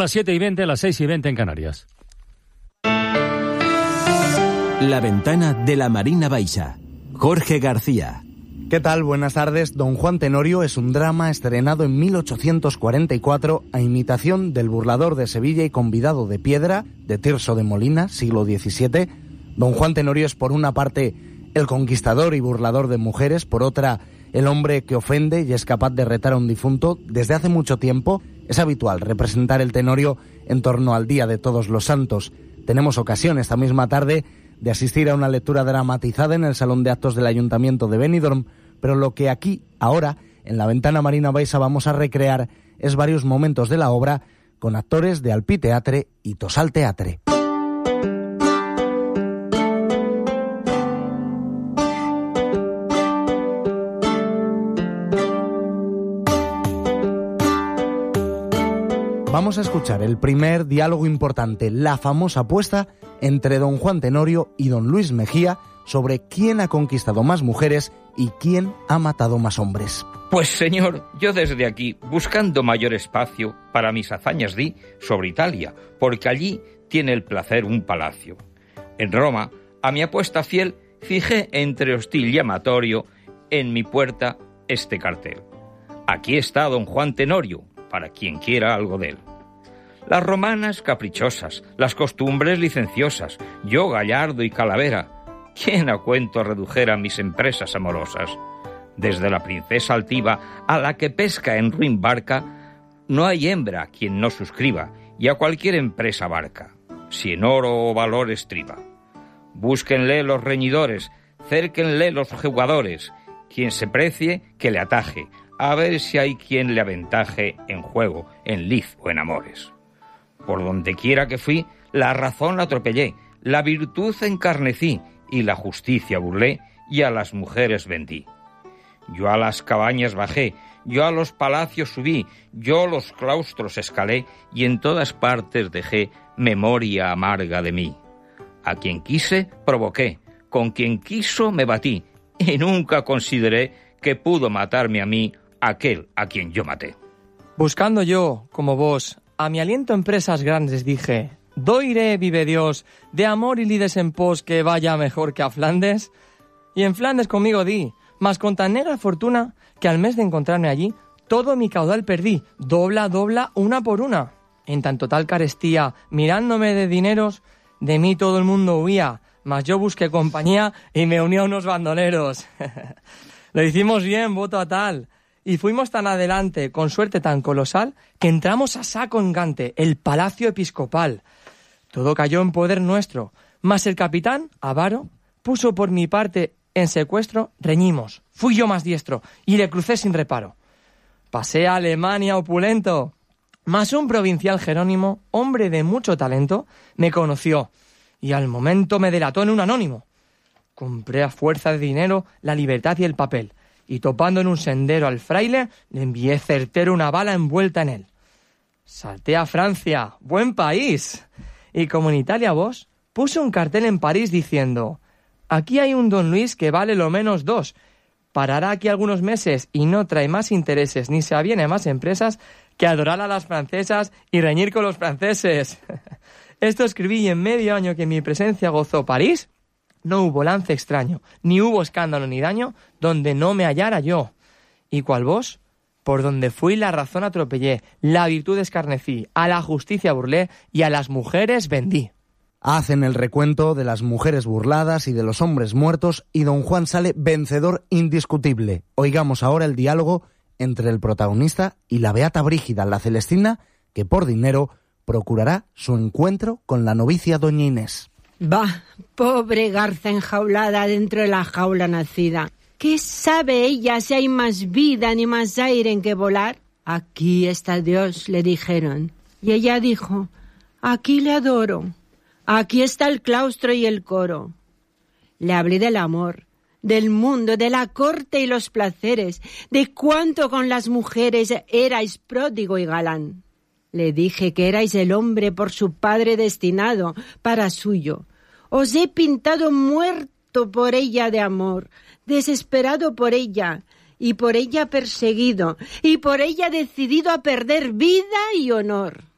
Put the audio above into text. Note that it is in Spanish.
las 7:20, las 6:20 en Canarias. La ventana de la Marina Baixa. Jorge García. ¿Qué tal? Buenas tardes. Don Juan Tenorio es un drama estrenado en 1844 a imitación del burlador de Sevilla y convidado de piedra de Tirso de Molina, siglo XVII. Don Juan Tenorio es, por una parte, el conquistador y burlador de mujeres, por otra, el hombre que ofende y es capaz de retar a un difunto. Desde hace mucho tiempo es habitual representar el Tenorio en torno al Día de Todos los Santos. Tenemos ocasión esta misma tarde de asistir a una lectura dramatizada en el Salón de Actos del Ayuntamiento de Benidorm, pero lo que aquí, ahora, en la ventana Marina Baixa vamos a recrear es varios momentos de la obra con actores de Alpí Teatre y Tosal Teatre. Vamos a escuchar el primer diálogo importante, la famosa apuesta entre don Juan Tenorio y don Luis Mejía sobre quién ha conquistado más mujeres y quién ha matado más hombres. Pues señor, yo desde aquí, buscando mayor espacio para mis hazañas di sobre Italia, porque allí tiene el placer un palacio. En Roma, a mi apuesta fiel, fijé entre hostil y amatorio en mi puerta este cartel. Aquí está don Juan Tenorio, para quien quiera algo de él. Las romanas caprichosas, las costumbres licenciosas, yo gallardo y calavera, ¿quién a cuento redujera mis empresas amorosas? Desde la princesa altiva a la que pesca en ruin barca, no hay hembra quien no suscriba y a cualquier empresa abarca, si en oro o valor estriba. Búsquenle los reñidores, cérquenle los jugadores, quien se precie que le ataje, a ver si hay quien le aventaje en juego, en lid o en amores. Por donde quiera que fui, la razón la atropellé, la virtud encarnecí, y la justicia burlé, y a las mujeres vendí. Yo a las cabañas bajé, yo a los palacios subí, yo los claustros escalé, y en todas partes dejé memoria amarga de mí. A quien quise, provoqué, con quien quiso me batí, y nunca consideré que pudo matarme a mí aquel a quien yo maté. Buscando yo, como vos, a mi aliento empresas grandes dije, doiré, vive Dios, de amor y lides en pos que vaya mejor que a Flandes. Y en Flandes conmigo di, mas con tan negra fortuna que al mes de encontrarme allí, todo mi caudal perdí, dobla, una por una. En tanto tal carestía, mirándome de dineros, de mí todo el mundo huía, mas yo busqué compañía y me uní a unos bandoleros. Lo hicimos bien, voto a tal. Y fuimos tan adelante, con suerte tan colosal, que entramos a saco en Gante, el palacio episcopal. Todo cayó en poder nuestro, mas el capitán, avaro, puso por mi parte en secuestro, reñimos. Fui yo más diestro, y le crucé sin reparo. Pasé a Alemania opulento, mas un provincial Jerónimo, hombre de mucho talento, me conoció, y al momento me delató en un anónimo. Compré a fuerza de dinero la libertad y el papel, y topando en un sendero al fraile, le envié certero una bala envuelta en él. Salté a Francia, buen país, y como en Italia vos, puse un cartel en París diciendo, aquí hay un don Luis que vale lo menos 2, parará aquí algunos meses y no trae más intereses ni se aviene más empresas que adorar a las francesas y reñir con los franceses. Esto escribí y en medio año que mi presencia gozó París, no hubo lance extraño, ni hubo escándalo ni daño, donde no me hallara yo. Y cual vos, por donde fui la razón atropellé, la virtud escarnecí, a la justicia burlé y a las mujeres vendí. Hacen el recuento de las mujeres burladas y de los hombres muertos y don Juan sale vencedor indiscutible. Oigamos ahora el diálogo entre el protagonista y la beata Brígida, la Celestina, que por dinero procurará su encuentro con la novicia doña Inés. Bah, pobre garza enjaulada dentro de la jaula nacida. ¿Qué sabe ella si hay más vida ni más aire en que volar? Aquí está Dios, le dijeron. Y ella dijo, aquí le adoro. Aquí está el claustro y el coro. Le hablé del amor, del mundo, de la corte y los placeres, de cuánto con las mujeres erais pródigo y galán. Le dije que erais el hombre por su padre destinado, para suyo. Os he pintado muerto por ella de amor, desesperado por ella, y por ella perseguido, y por ella decidido a perder vida y honor.